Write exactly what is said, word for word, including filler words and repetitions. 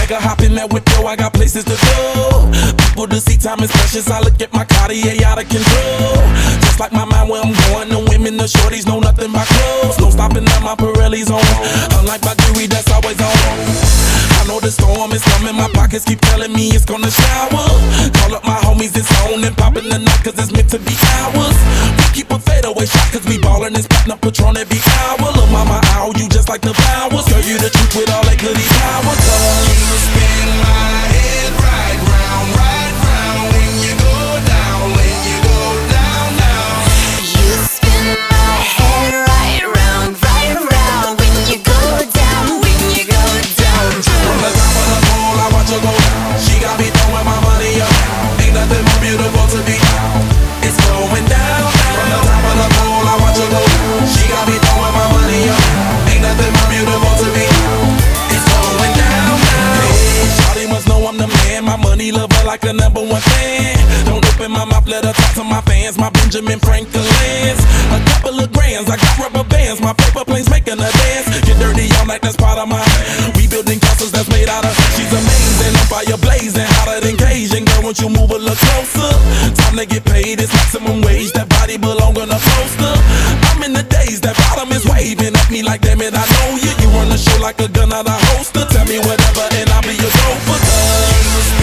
swagger, hop in that whip, yo, I got places to go. People to see, time is precious. I look at my Cartier out of control. Just like my mind where I'm going, the women, the shorties know nothing but clothes. No stopping at my Pirelli's on. Unlike my jewelry, that's always on. I know the storm is coming, my pockets keep telling me it's gonna shower. Call up my homies, it's on and popping the night cause it's meant to be ours. We keep a fadeaway shot cause we ballin' and spittin' up Patron every hour. Look mama, ow, you just like the flowers. Girl, you the truth with all that goody power. Cause you spin my head right round, right round. When you go down, when you go down, down. You spin my head right round, right round. When you go down, when you go down, down. From the top of the pole, I watch her go down. She got me throwing my money up. Ain't nothing more beautiful to be. It's going down, down. From the top of the pole, I watch her go down. She got me throwing my money up. Ain't nothing more beautiful to be. It's going down, down. Hey, shawty must know I'm the man. My money lover like a number one fan. Don't open my mouth, let her talk to my fans. My Benjamin Franklin's. A couple of grands, I got rubber bands. My paper planes making a dance. Get dirty all night, that's part of my. We building castles that's made out of. She's amazing, I'm fire blazing, hotter than Cajun. Girl, won't you move a little closer? Time to get paid, it's maximum wage. That body belong on a poster. I'm in the days, that bottom is waving at me like, damn it, I know you. You run the show like a gun out of holster. Tell me whatever and I'll be your gopher.